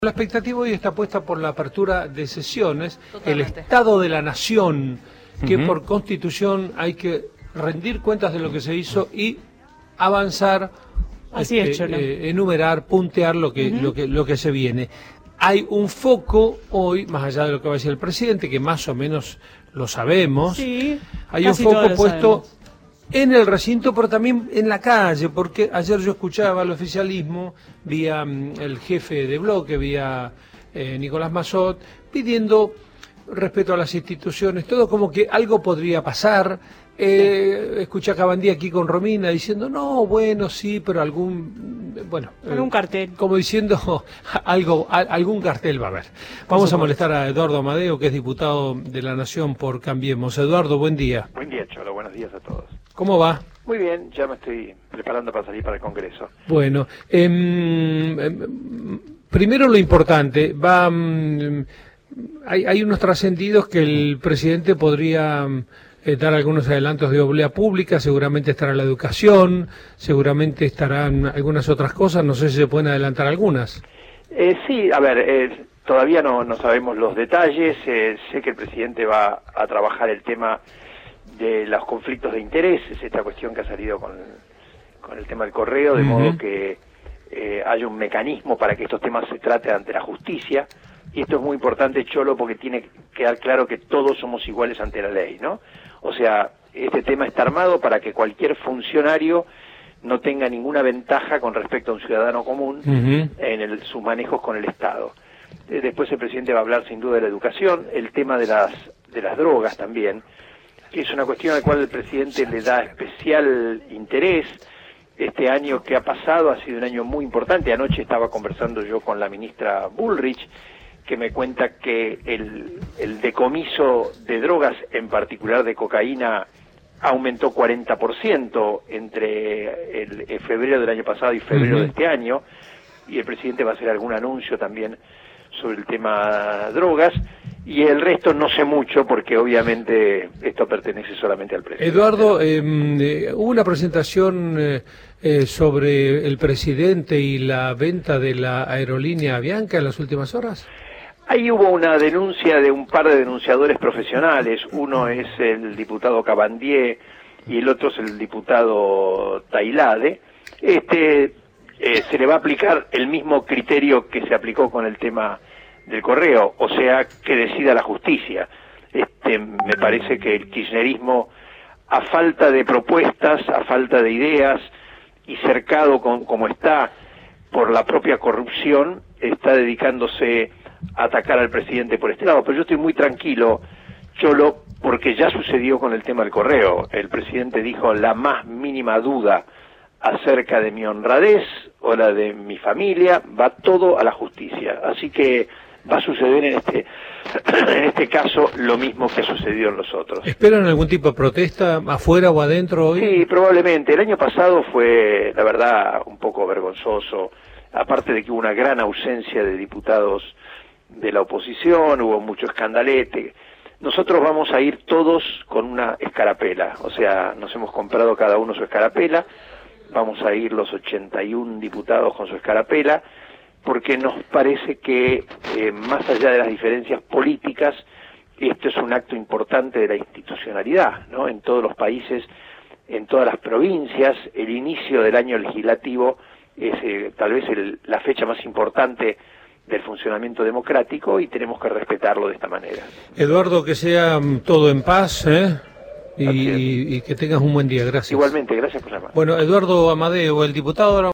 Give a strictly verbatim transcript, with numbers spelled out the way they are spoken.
La expectativa hoy está puesta por la apertura de sesiones, Totalmente. el Estado de la Nación, que Uh-huh. por Constitución hay que rendir cuentas de lo que se hizo y avanzar, Así es, este, Cholo. eh, enumerar, puntear lo que, Uh-huh. lo que lo que se viene. Hay un foco hoy, más allá de lo que va a decir el presidente, que más o menos lo sabemos, Sí, hay casi un todos foco lo puesto sabemos. en el recinto, pero también en la calle, porque ayer yo escuchaba al oficialismo, vía mm, el jefe de bloque, vía eh, Nicolás Massot, pidiendo respeto a las instituciones, todo como que algo podría pasar. Eh, escuché a Cabandí aquí con Romina diciendo, no, bueno, sí, pero algún, bueno... Algún eh, cartel. Como diciendo, algo, a- algún cartel va a haber. Vamos a molestar a Eduardo Amadeo, que es diputado de la Nación por Cambiemos. Eduardo, buen día. Buen día, Cholo. Buenos días a todos. ¿Cómo va? Muy bien, ya me estoy preparando para salir para el Congreso. Bueno, em, em, primero lo importante, va, em, hay, hay unos trascendidos que el presidente podría em, eh, dar algunos adelantos de oblea pública, seguramente estará la educación, seguramente estarán algunas otras cosas, no sé si se pueden adelantar algunas. Eh, sí, a ver, eh, todavía no, no sabemos los detalles. Eh, sé que el presidente va a trabajar el tema de los conflictos de intereses, esta cuestión que ha salido con, con el tema del correo, de Uh-huh. modo que eh, haya un mecanismo para que estos temas se traten ante la justicia. Y esto es muy importante, Cholo, porque tiene que quedar claro que todos somos iguales ante la ley, ¿no? O sea, este tema está armado para que cualquier funcionario no tenga ninguna ventaja con respecto a un ciudadano común Uh-huh. en el, sus manejos con el Estado. Eh, después el presidente va a hablar sin duda de la educación, el tema de las, de las drogas también, que es una cuestión a la cual el presidente le da especial interés. Este año que ha pasado ha sido un año muy importante. Anoche estaba conversando yo con la ministra Bullrich, que me cuenta que el, el decomiso de drogas, en particular de cocaína, aumentó cuarenta por ciento entre el, el febrero del año pasado y febrero Uh-huh. de este año, y el presidente va a hacer algún anuncio también sobre el tema drogas, y el resto no sé mucho porque obviamente esto pertenece solamente al presidente. Eduardo, eh, eh, hubo una presentación eh, eh, sobre el presidente y la venta de la aerolínea Avianca en las últimas horas. Ahí hubo una denuncia de un par de denunciadores profesionales, uno es el diputado Cabandier y el otro es el diputado Tailade. Este, eh, se le va a aplicar el mismo criterio que se aplicó con el tema del correo, o sea, que decida la justicia. Este, me parece que el kirchnerismo, a falta de propuestas, a falta de ideas y cercado con, como está por la propia corrupción, está dedicándose a atacar al presidente por este lado. Pero yo estoy muy tranquilo, Cholo, porque ya sucedió con el tema del correo. El presidente dijo la más mínima duda acerca de mi honradez o la de mi familia, va todo a la justicia. Así que va a suceder en este en este caso lo mismo que ha sucedido en los otros. ¿Esperan algún tipo de protesta afuera o adentro hoy? Sí, probablemente. El año pasado fue, la verdad, un poco vergonzoso, aparte de que hubo una gran ausencia de diputados de la oposición, hubo mucho escandalete. Nosotros vamos a ir todos con una escarapela, o sea, nos hemos comprado cada uno su escarapela, vamos a ir los ochenta y uno diputados con su escarapela, porque nos parece que, eh, más allá de las diferencias políticas, esto es un acto importante de la institucionalidad, ¿no? En todos los países, en todas las provincias, el inicio del año legislativo es eh, tal vez el, la fecha más importante del funcionamiento democrático y tenemos que respetarlo de esta manera. Eduardo, que sea mm, todo en paz, ¿eh? Y, Así es. y- y que tengas un buen día. Gracias. Igualmente, gracias por llamar. Bueno, Eduardo Amadeo, el diputado...